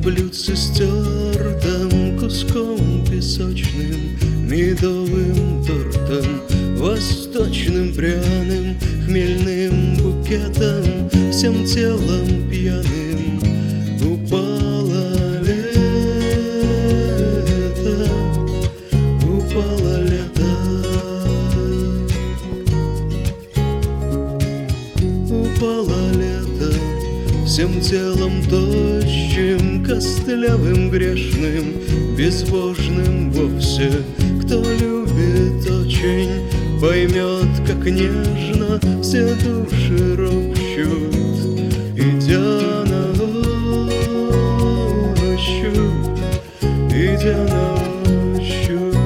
блюдце с тертым куском песочным, медовым тортом, восточным пряным, хмельным букетом, всем телом пьяным. Упало лето, упало лето, упало лето, всем телом тощим, костлявым, грешным, безбожным вовсе. Кто любит очень, поймет, как нежно все души ропщут, идя на ощупь, идя на ощупь.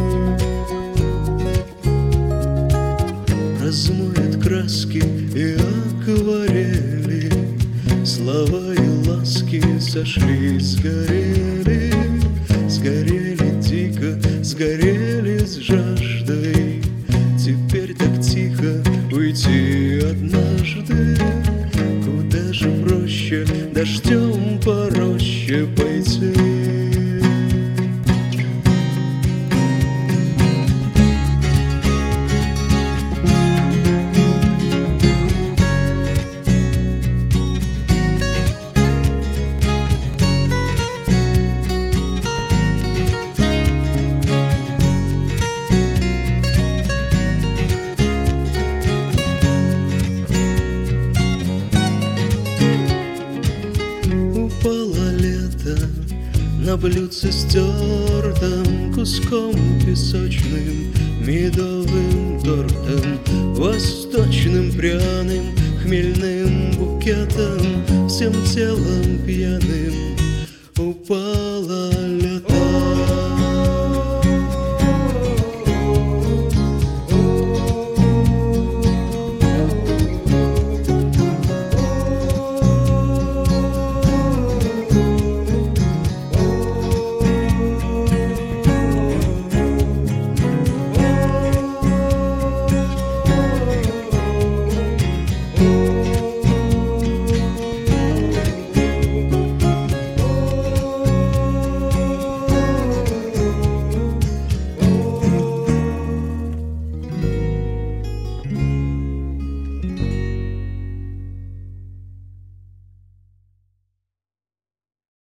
Размоет краски и акварели, слова и ласки сошлись, сгорели, сгорели дико, сгорели с жаждой. Теперь так тихо уйти однажды, куда же проще дождем по роще пойти. Упало лето на блюдце с тертым куском песочным, медовым тортом, восточным пряным, хмельным букетом,